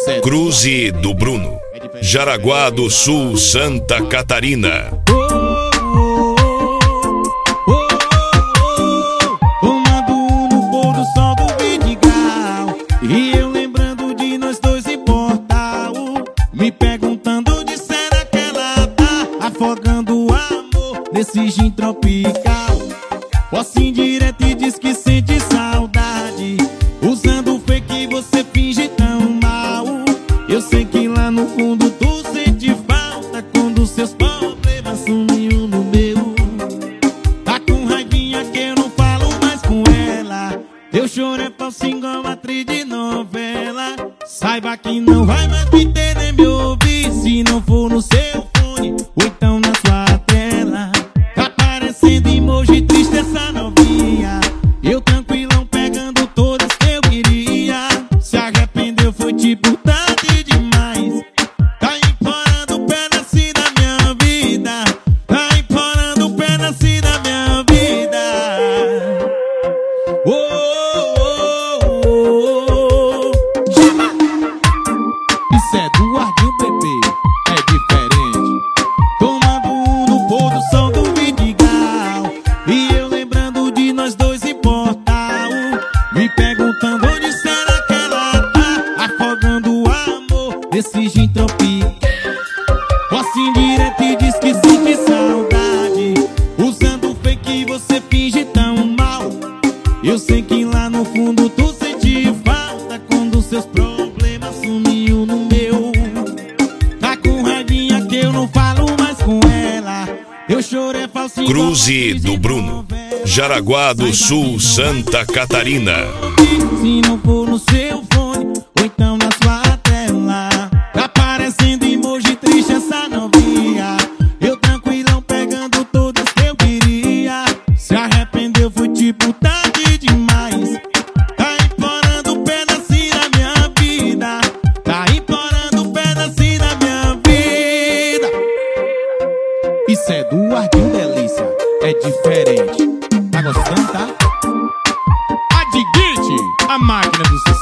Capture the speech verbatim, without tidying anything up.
Cruze do Bruno, Jaraguá do Sul, Santa Catarina. Tomando um no pôr do sol do Vidigal, e eu lembrando de nós dois em Portal, me perguntando de será que ela tá afogando o amor nesse gin tropical. Posso ir direto e diz que sente saudade, usando o fake você finge tão mal. Eu sei que lá no fundo tu sente falta quando seus problemas sumiu no meu. Tá com raivinha que eu não falo mais com ela. Teu choro é falso igual atriz de novela. Saiba que não vai mais me ter nem me ouvir se não for no seu fone ou então na sua tela. Tá parecendo emoji triste essa novinha. Eu tranquilão pegando todas que eu queria. Se arrependeu foi tipo tarde demais. Tá implorando um pedacinho da minha vida. Tá implorando um pedacinho da minha vida. Oh, oh, oh, oh, oh. Chama! Isso é do Ardil, bebê, é diferente. Tomando um no pôr do sol do Vidigal, e eu lembrando de nós dois em Portal, me perguntando onde será que ela tá afogando o amor desse gin tropical. Posso ir direto e diz que sente saudade, usando o fake você finge tão mal. Eu sei que lá no fundo tu sente falta quando seus problemas sumiu no meu. Tá com raivinha que eu não falo mais com ela. Eu choro é falso igual Cruze atriz do de Bruno, novela. Jaraguá do Sul, Santa Catarina. Se não for no seu fone ou então na sua tela. Tá parecendo emoji triste essa novinha. Eu tranquilão pegando todas que eu queria. Se arrependeu foi tipo tarde demais. Tá implorando um pedacinho da minha vida. Tá implorando um pedacinho da minha vida. Isso é do Ardil, delícia, é diferente. Tá gostando, tá? A Digit, a máquina do sucesso.